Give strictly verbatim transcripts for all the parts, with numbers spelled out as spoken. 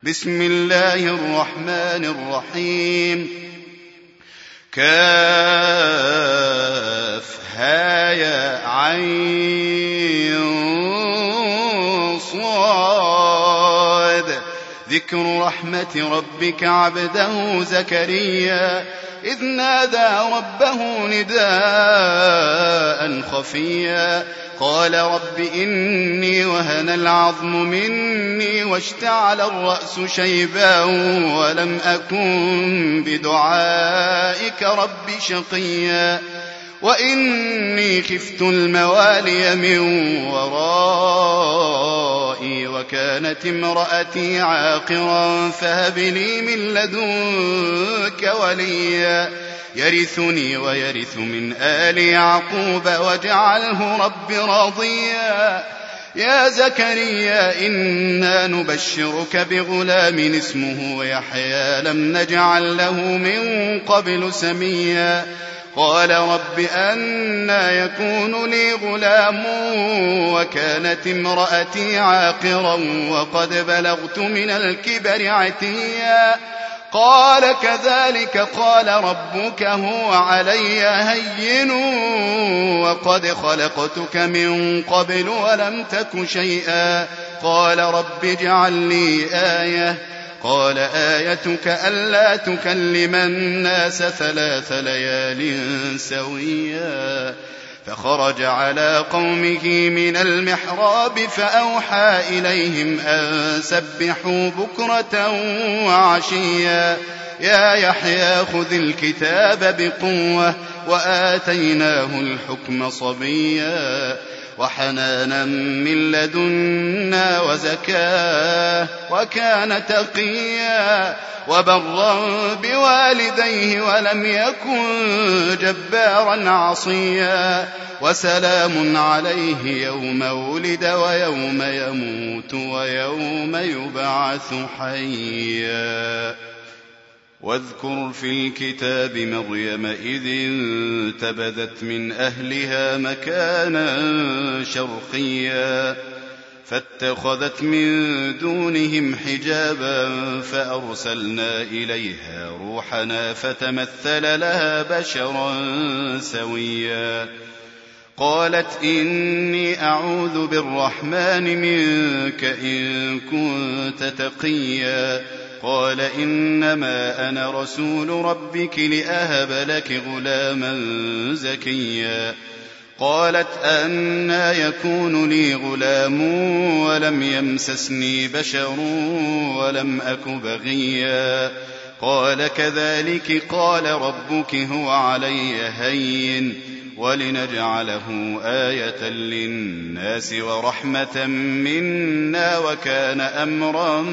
بسم الله الرحمن الرحيم. كاف ها يا عين صاد. ذكر رحمة ربك عبده زكريا إذ نادى ربه نداء خفيا قال رب إني وهن العظم مني واشتعل الرأس شيبا ولم أكن بدعائك رب شقيا وإني خفت الموالي من ورائي وكانت امرأتي عاقرا فهب لي من لدنك وليا يرثني ويرث من آل يعقوب واجعله رب راضيا. يا زكريا إنا نبشرك بغلام اسمه يحيى لم نجعل له من قبل سميا قال رب أنى يكون لي غلام وكانت امرأتي عاقرا وقد بلغت من الكبر عتيا قال كذلك قال ربك هو علي هين وقد خلقتك من قبل ولم تك شيئا قال رب اجعل لي آية قال آيتك ألا تكلم الناس ثلاث ليال سويا فخرج على قومه من المحراب فأوحى إليهم أن سبحوا بكرة وعشيا يا يحيى خذ الكتاب بقوة وآتيناه الحكم صبيا وحنانا من لدنا وزكاة وكان تقيا وبرا بوالديه ولم يكن جبارا عصيا وسلام عليه يوم ولد ويوم يموت ويوم يبعث حيا. واذكر في الكتاب مريم إذ انتبذت من أهلها مكانا شرقيا فاتخذت من دونهم حجابا فأرسلنا إليها روحنا فتمثل لها بشرا سويا قالت إني أعوذ بالرحمن منك إن كنت تقيا قال إنما أنا رسول ربك لأهب لك غلاما زكيا قالت أنى يكون لي غلام ولم يمسسني بشر ولم أك بغيا قال كذلك قال ربك هو علي هين ولنجعله آية للناس ورحمة منا وكان أمرا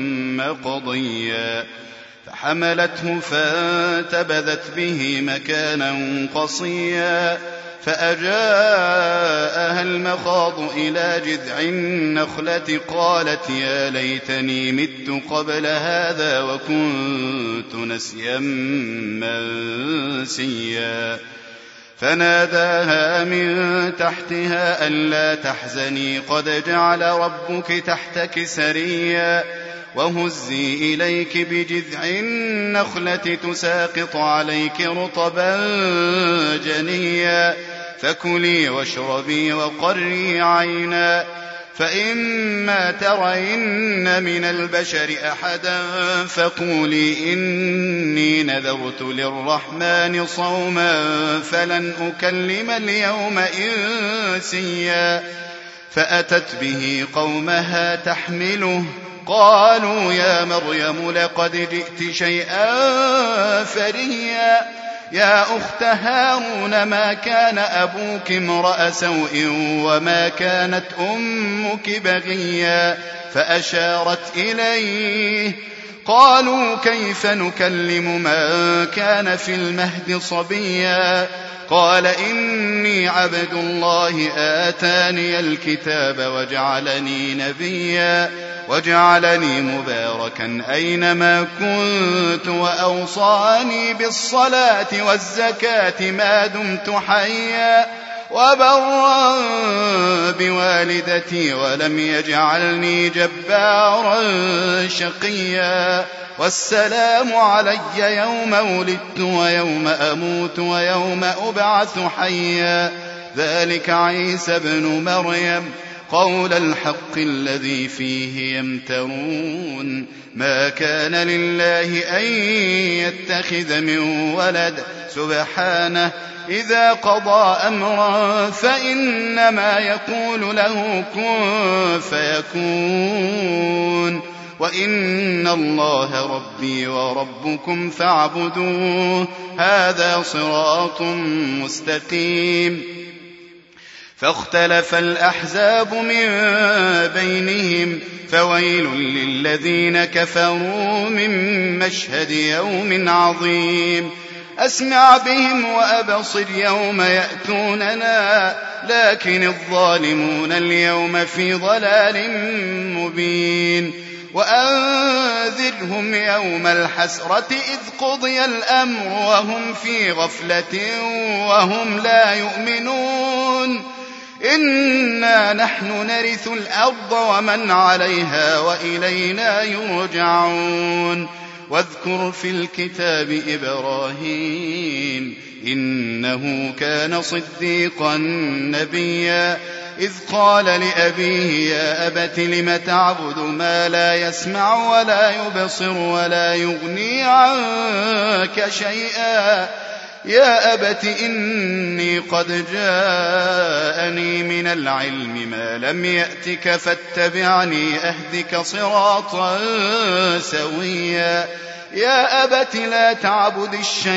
مقضيا فحملته فانتبذت به مكانا قصيا فأجاءها المخاض إلى جذع النخلة قالت يا ليتني مت قبل هذا وكنت نسيا منسيا فناداها من تحتها ألا تحزني قد جعل ربك تحتك سريا وهزي إليك بجذع النخلة تساقط عليك رطبا جنيا فكلي واشربي وقري عينا فإما ترين من البشر أحدا فقولي إني نذرت للرحمن صوما فلن أكلم اليوم إنسيا فأتت به قومها تحمله قالوا يا مريم لقد جئت شيئا فريا يا أخت هارون ما كان أبوك امرأ سوء وما كانت أمك بغيا فأشارت إليه قالوا كيف نكلم من كان في المهد صبيا قال إني عبد الله آتاني الكتاب وجعلني نبيا وجعلني مباركا أينما كنت وأوصاني بالصلاة والزكاة ما دمت حيا وبرا بوالدتي ولم يجعلني جبارا شقيا والسلام علي يوم ولدت ويوم أموت ويوم أبعث حيا ذلك عيسى ابن مريم قول الحق الذي فيه يمترون ما كان لله أن يتخذ من ولد سبحانه إذا قضى أمرا فإنما يقول له كن فيكون وإن الله ربي وربكم فاعبدوه هذا صراط مستقيم فاختلف الأحزاب من بينهم فويل للذين كفروا من مشهد يوم عظيم أسمع بهم وأبصر يوم يأتوننا لكن الظالمون اليوم في ضلال مبين وأنذرهم يوم الحسرة إذ قضي الأمر وهم في غفلة وهم لا يؤمنون إنا نحن نرث الأرض ومن عليها وإلينا يرجعون واذكر في الكتاب إبراهيم إنه كان صديقا نبيا إذ قال لأبيه يا أبت لم تعبد ما لا يسمع ولا يبصر ولا يغني عنك شيئا يا أبت إني قد جاءني من العلم ما لم يأتك فاتبعني أهدك صراطا سويا يا أبت لا تعبد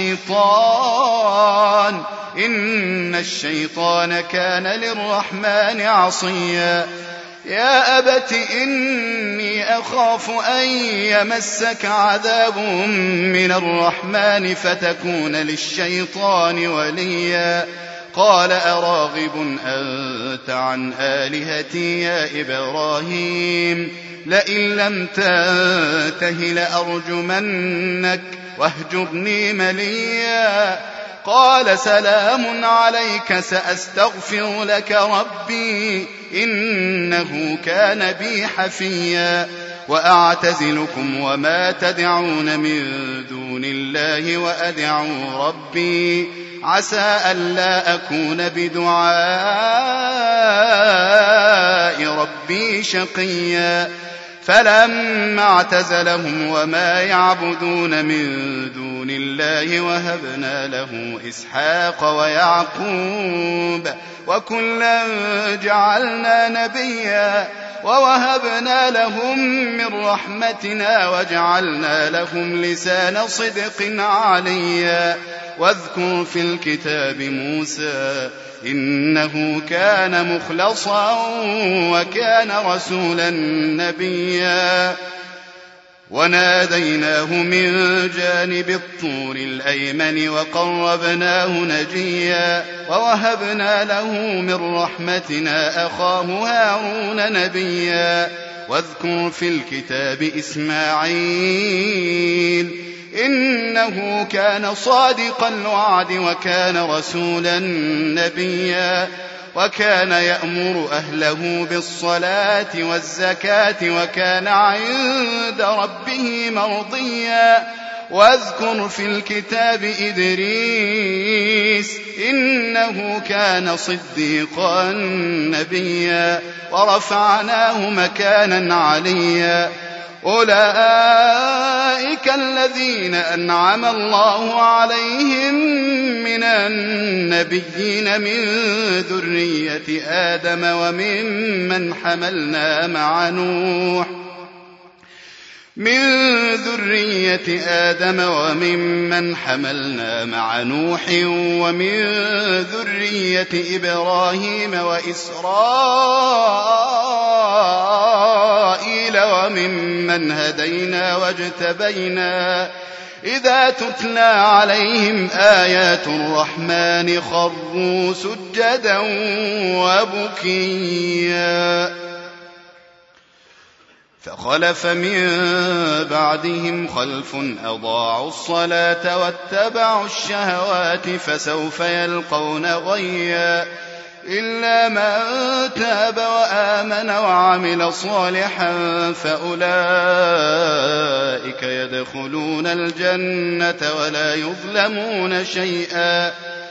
الشيطان إن الشيطان كان للرحمن عصيا يا أبت إني أخاف أن يمسك عذاب من الرحمن فتكون للشيطان وليا قال أراغب أنت عن آلهتي يا إبراهيم لئن لم تنته لأرجمنك واهجرني مليا قال سلام عليك سأستغفر لك ربي إنه كان بي حفيا وأعتزلكم وما تدعون من دون الله وأدعو ربي عسى ألا أكون بدعاء ربي شقيا فلما اعتزلهم وما يعبدون من دون الله وهبنا له إسحاق ويعقوب وكلا جعلنا نبيا ووهبنا لهم من رحمتنا وجعلنا لهم لسان صدق عليا واذكر في الكتاب موسى إنه كان مخلصا وكان رسولا نبيا وناديناه من جانب الطور الأيمن وقربناه نجيا ووهبنا له من رحمتنا أخاه هارون نبيا واذكر في الكتاب إسماعيل إنه كان صادق الوعد وكان رسولا نبيا وكان يأمر أهله بالصلاة والزكاة وكان عند ربه مرضيا واذكر في الكتاب إدريس إنه كان صديقا نبيا ورفعناه مكانا عليا أولئك الذين أنعم الله عليهم من النبيين من ذرية آدم وممن حملنا مع نوح من ذرية آدم وممن حملنا مع نوح ومن ذرية إبراهيم وإسرائيل وممن هدينا واجتبينا إذا تتلى عليهم آيات الرحمن خروا سجدا وبكيا فخلف من بعدهم خلف أضاعوا الصلاة واتبعوا الشهوات فسوف يلقون غيا إلا من تاب وآمن وعمل صالحا فأولئك يدخلون الجنة ولا يظلمون شيئا.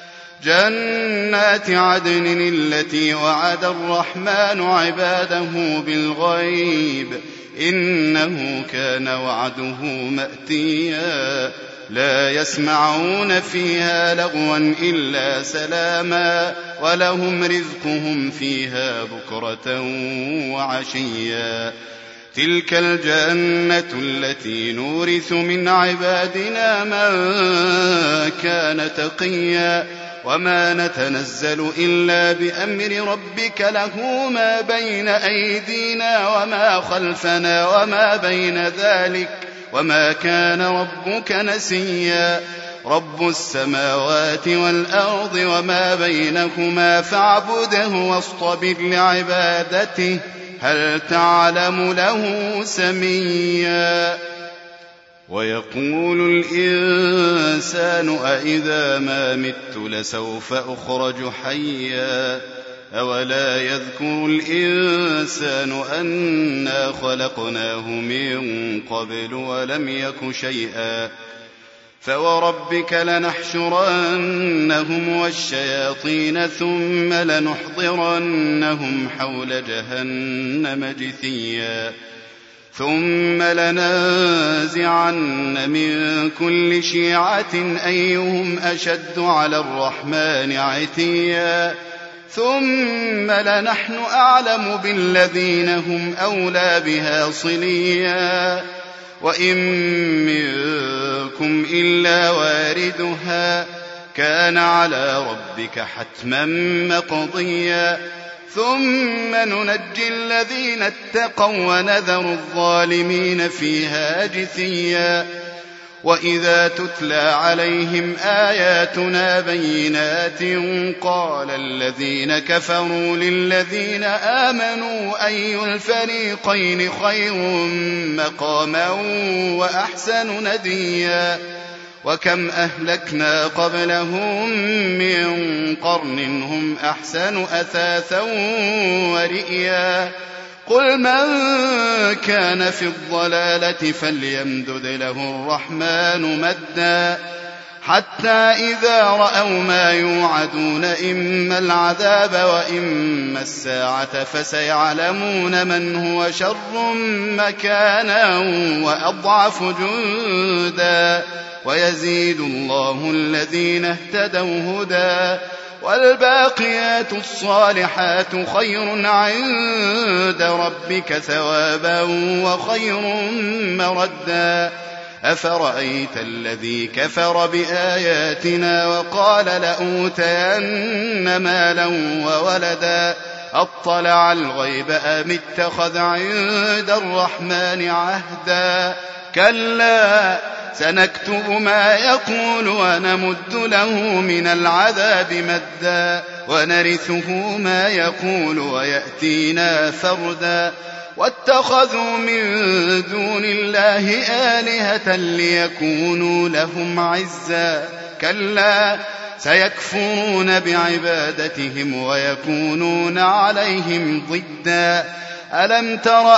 جنات عدن التي وعد الرحمن عباده بالغيب إنه كان وعده مأتيا. لا يسمعون فيها لغوا إلا سلاما ولهم رزقهم فيها بكرة وعشيا. تلك الجنة التي نورث من عبادنا من كان تقيا. وما نتنزل إلا بأمر ربك له ما بين أيدينا وما خلفنا وما بين ذلك وما كان ربك نسيا. رب السماوات والأرض وما بينهما فاعبده واصطبر لعبادته هل تعلم له سميا. ويقول الإنسان أإذا ما مت لسوف أخرج حيا. أولا يذكر الإنسان أنا خلقناه من قبل ولم يك شيئا. فوربك لنحشرنهم والشياطين ثم لنحضرنهم حول جهنم جثيا. ثم لننزعن من كل شيعة أيهم أشد على الرحمن عتيا. ثم لنحن أعلم بالذين هم أولى بها صليا. وإن منكم إلا واردها كان على ربك حتما مقضيا. ثم ننجي الذين اتقوا ونذر الظالمين فيها جثيا. وإذا تتلى عليهم آياتنا بينات قال الذين كفروا للذين آمنوا أي الفريقين خير مقاما وأحسن نديا. وكم أهلكنا قبلهم من قرن هم أحسن أثاثا ورئيا. قل من كان في الضلالة فليمدد له الرحمن مدا حتى إذا رأوا ما يوعدون إما العذاب وإما الساعة فسيعلمون من هو شر مكانا وأضعف جندا. ويزيد الله الذين اهتدوا هدى والباقيات الصالحات خير عند ربك ثوابا وخير مردا. أفرأيت الذي كفر بآياتنا وقال لأوتين مالا وولدا أطلع الغيب أم اتخذ عند الرحمن عهدا. كلا سنكتب ما يقول ونمد له من العذاب مدا ونرثه ما يقول ويأتينا فردا. واتخذوا من دون الله آلهة ليكونوا لهم عزا. كلا سيكفرون بعبادتهم ويكونون عليهم ضدا. ألم تر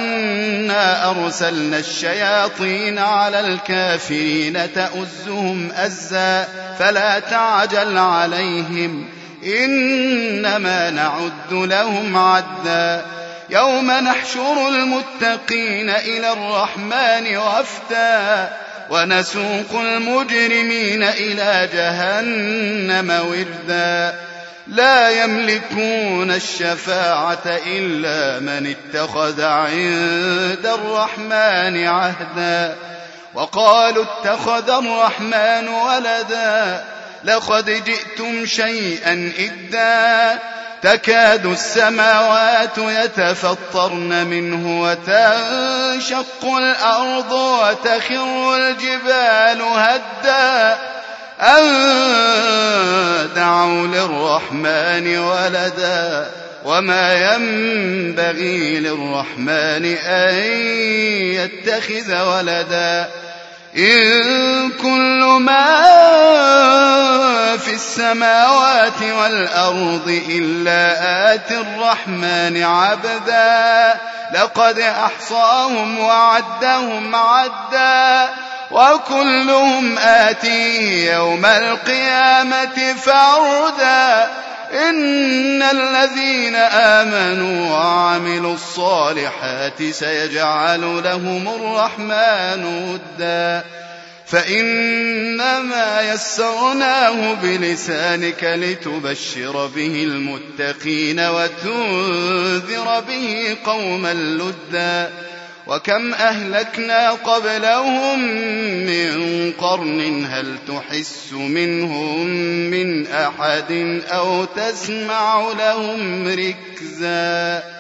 أنا أرسلنا الشياطين على الكافرين تؤزهم أزا فلا تعجل عليهم إنما نعد لهم عدا. يوم نحشر المتقين إلى الرحمن وفدا ونسوق المجرمين إلى جهنم وردا. لا يملكون الشفاعة إلا من اتخذ عند الرحمن عهدا. وقالوا اتخذ الرحمن ولدا لقد جئتم شيئا إدا. تكاد السماوات يتفطرن منه وتنشق الأرض وتخر الجبال هدا أن دعوا للرحمن ولدا وما ينبغي للرحمن أن يتخذ ولدا. إن كل ما في السماوات والأرض إلا آتي الرحمن عبدا لقد أحصاهم وعدهم عدا وكلهم آتيه يوم القيامة فردا إن الذين آمنوا وعملوا الصالحات سيجعل لهم الرحمن ودا فإنما يسرناه بلسانك لتبشر به المتقين وتنذر به قوما لدا وكم أهلكنا قبلهم من قرن هل تحس منهم من أحد أو تسمع لهم ركزا